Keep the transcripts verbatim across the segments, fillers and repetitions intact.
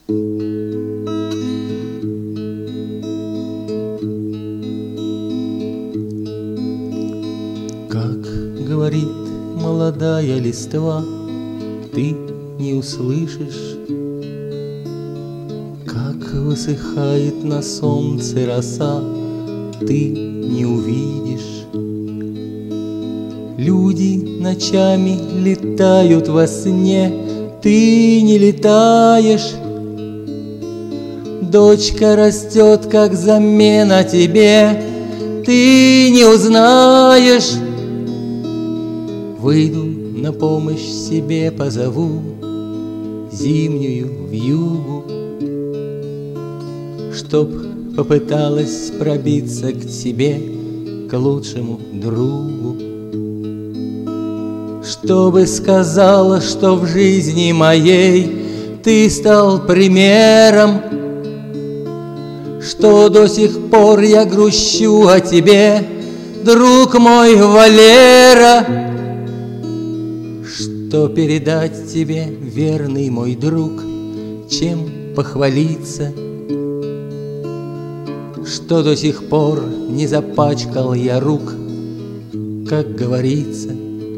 Как говорит молодая листва, ты не услышишь, как высыхает на солнце роса, ты не увидишь. Люди ночами летают во сне, ты не летаешь. Дочка растет, как замена тебе, ты не узнаешь. Выйду на помощь себе, позову зимнюю вьюгу, чтоб попыталась пробиться к тебе, к лучшему другу. Чтобы сказала, что в жизни моей ты стал примером, что до сих пор я грущу о тебе, друг мой Валера. Что передать тебе, верный мой друг, чем похвалиться, что до сих пор не запачкал я рук, как говорится.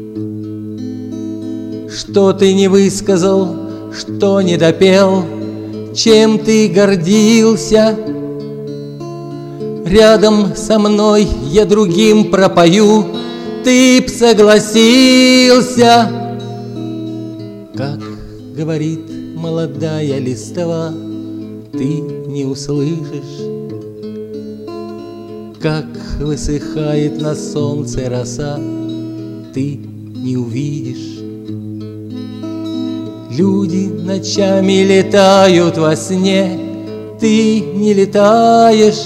Что ты не высказал, что не допел, чем ты гордился. Рядом со мной я другим пропою, ты б согласился. Как говорит молодая листва, ты не услышишь, как высыхает на солнце роса, ты не увидишь. Люди ночами летают во сне, ты не летаешь.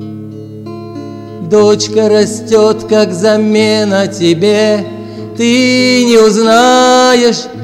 Дочка растет, как замена тебе, ты не узнаешь.